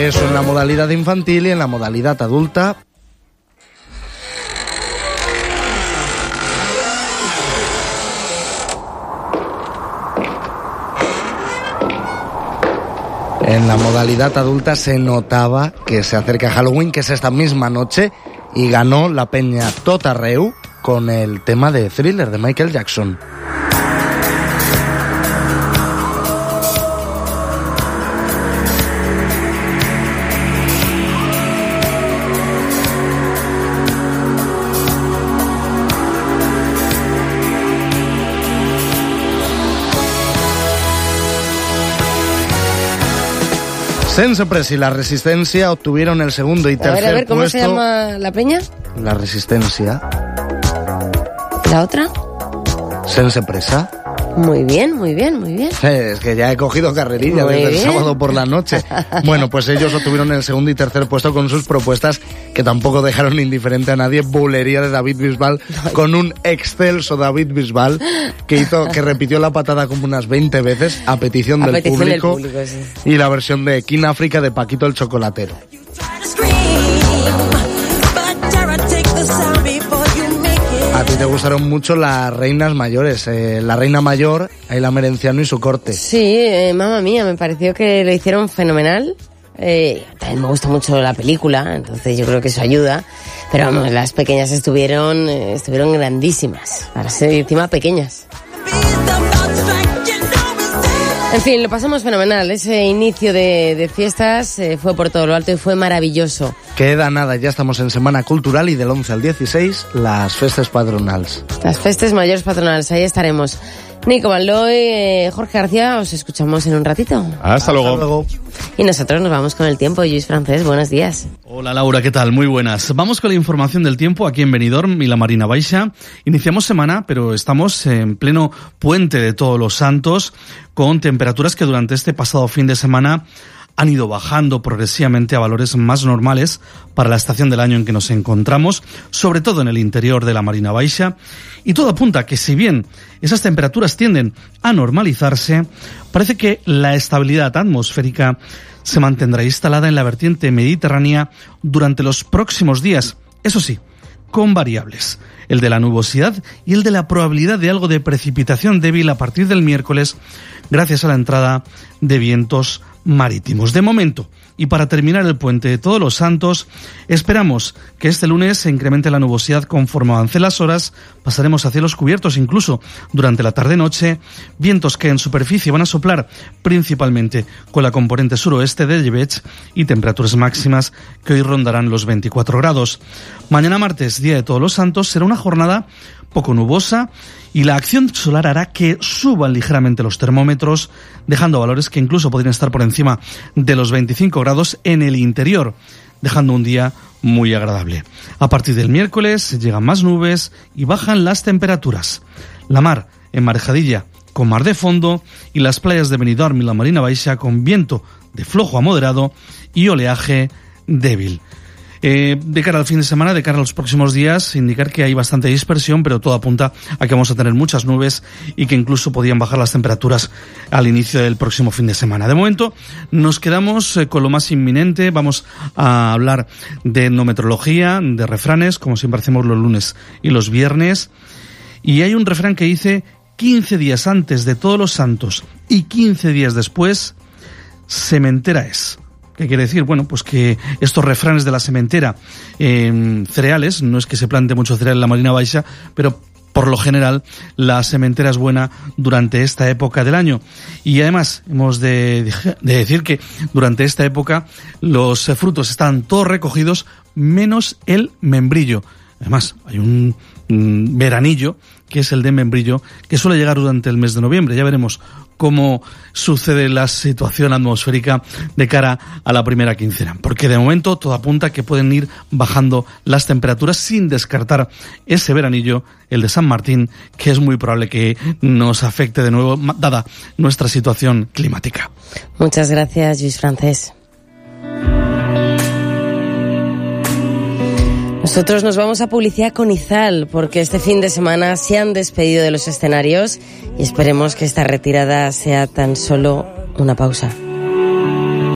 Eso en la modalidad infantil, y en la modalidad adulta. En la modalidad adulta se notaba que se acerca Halloween, que es esta misma noche, y ganó la peña Tot Arreu con el tema de Thriller de Michael Jackson. Sense Press y La Resistencia obtuvieron el segundo y tercer puesto. A ver, ¿cómo se llama la peña? La Resistencia. ¿La otra? Sense Pressa. Muy bien, muy bien, muy bien. Es que ya he cogido carrerilla desde el sábado por la noche. Bueno, pues ellos obtuvieron el segundo y tercer puesto con sus propuestas que tampoco dejaron indiferente a nadie. Bulería de David Bisbal, con un excelso David Bisbal que repitió la patada como unas 20 veces a petición del público, sí. Y la versión de King África de Paquito el Chocolatero. A ti te gustaron mucho las reinas mayores, la reina mayor, Ayla Merenciano y su corte. Sí, mamma mía, me pareció que lo hicieron fenomenal. También me gusta mucho la película, entonces yo creo que eso ayuda. Pero vamos, las pequeñas estuvieron grandísimas, para ser encima pequeñas. En fin, lo pasamos fenomenal. Ese inicio de fiestas fue por todo lo alto y fue maravilloso. Queda nada, ya estamos en Semana Cultural y del 11 al 16, las festes patronals. Las festes mayores patronales, ahí estaremos. Nico Malloy, Jorge García, os escuchamos en un ratito. Hasta luego. Y nosotros nos vamos con el tiempo. Lluís Francés, buenos días. Hola Laura, ¿qué tal? Muy buenas. Vamos con la información del tiempo aquí en Benidorm y la Marina Baixa. Iniciamos semana, pero estamos en pleno puente de Todos los Santos, con temperaturas que durante este pasado fin de semana han ido bajando progresivamente a valores más normales para la estación del año en que nos encontramos, sobre todo en el interior de la Marina Baixa, y todo apunta a que si bien esas temperaturas tienden a normalizarse, parece que la estabilidad atmosférica se mantendrá instalada en la vertiente mediterránea durante los próximos días, eso sí, con variables, el de la nubosidad y el de la probabilidad de algo de precipitación débil a partir del miércoles, gracias a la entrada de vientos marítimos. De momento, y para terminar el puente de Todos los Santos, esperamos que este lunes se incremente la nubosidad conforme avancen las horas, pasaremos a cielos cubiertos incluso durante la tarde-noche, vientos que en superficie van a soplar principalmente con la componente suroeste de Llebeig y temperaturas máximas que hoy rondarán los 24 grados. Mañana martes, día de Todos los Santos, será una jornada poco nubosa y la acción solar hará que suban ligeramente los termómetros, dejando valores que incluso podrían estar por encima de los 25 grados en el interior, dejando un día muy agradable. A partir del miércoles llegan más nubes y bajan las temperaturas. La mar emparejadilla con mar de fondo y las playas de Benidorm y la Marina Baixa con viento de flojo a moderado y oleaje débil. De cara al fin de semana, de cara a los próximos días, indicar que hay bastante dispersión, pero todo apunta a que vamos a tener muchas nubes y que incluso podían bajar las temperaturas al inicio del próximo fin de semana. De momento, nos quedamos con lo más inminente. Vamos a hablar de etnometeorología, de refranes, como siempre hacemos los lunes y los viernes. Y hay un refrán que dice: 15 días antes de Todos los Santos y 15 días después, sementera es. ¿Qué quiere decir? Bueno, pues que estos refranes de la sementera en cereales, no es que se plante mucho cereal en la Marina Baixa, pero por lo general la sementera es buena durante esta época del año. Y además hemos de decir que durante esta época los frutos están todos recogidos menos el membrillo. Además hay un veranillo, que es el de membrillo, que suele llegar durante el mes de noviembre. Ya veremos cómo sucede la situación atmosférica de cara a la primera quincena, porque de momento todo apunta a que pueden ir bajando las temperaturas sin descartar ese veranillo, el de San Martín, que es muy probable que nos afecte de nuevo, dada nuestra situación climática. Muchas gracias, Lluís Francés. Nosotros nos vamos a publicidad con Izal, porque este fin de semana se han despedido de los escenarios y esperemos que esta retirada sea tan solo una pausa.